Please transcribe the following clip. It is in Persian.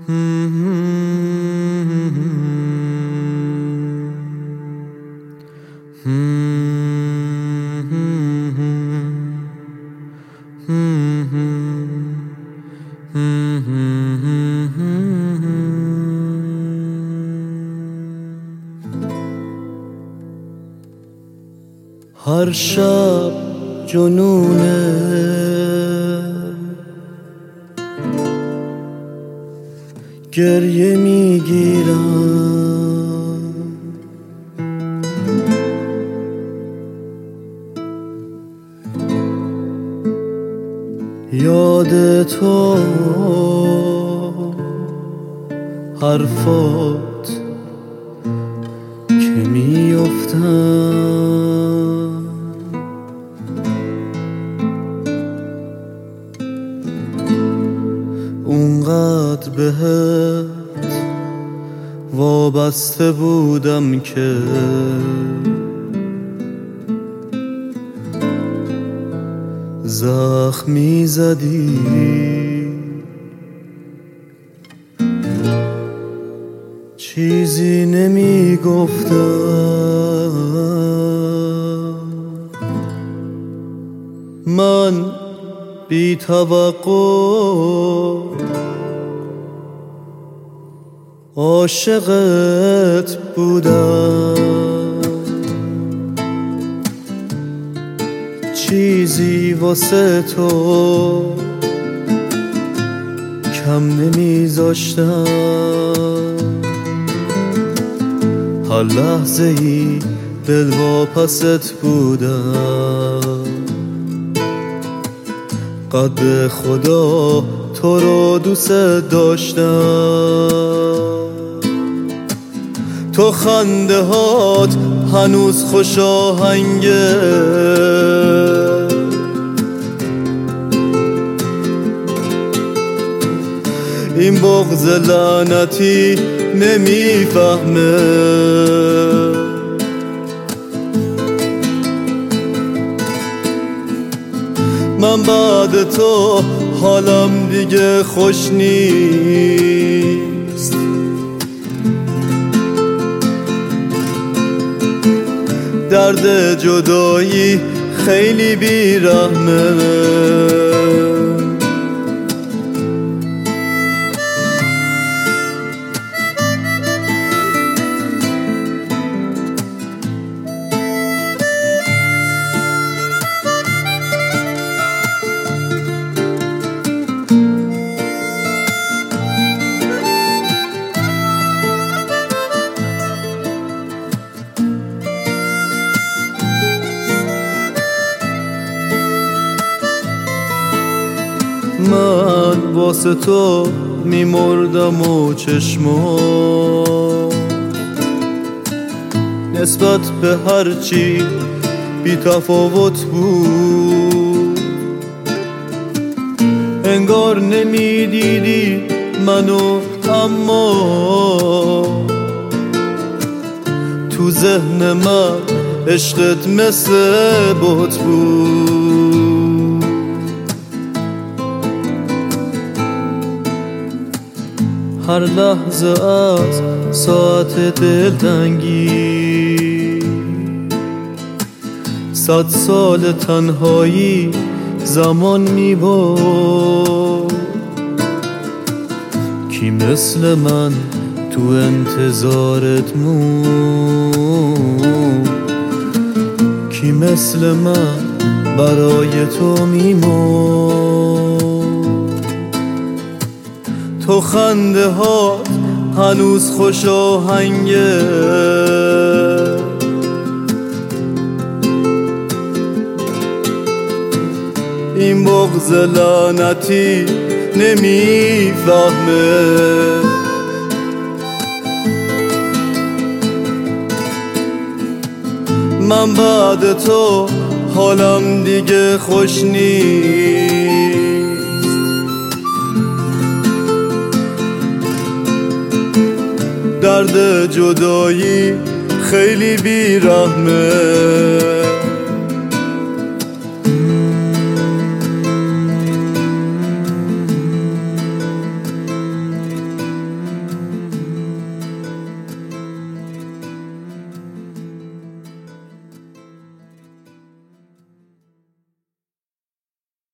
هر شب جنونه گریه میگیرم، یاد تو حرفات که میافتم، اونقدر بهت وابسته بودم که زخم میزدی، چیزی نمیگفتم. من بی توقع عاشقت بودم، چیزی واسه تو کم نمیذاشتم. هر لحظه ای دل واپست بودم، قد خدا تو رو دوست داشتم. تو خنده هات هنوز خوش آهنگه، این بغض لعنتی نمیفهمه. من بعد تو حالم دیگه خوش نیست، درد جدایی خیلی بیرحمه. من واسه تو میمردم و چشمام نسبت به هرچی بی تفاوت بود، انگار نمیدیدی منو، اما تو ذهن من عشقت مثل بت بود. هر لحظه از ساعت دلتنگی 100 سال تنهایی زمان میبرد. کی مثل من تو انتظارت موند، کی مثل من برای تو میمرد. تو خنده ها هنوز خوش آهنگه، این بغض لعنتی نمیفهمه. من بعد تو حالم دیگه خوش نیست، درد جدایی خیلی بیرحمه.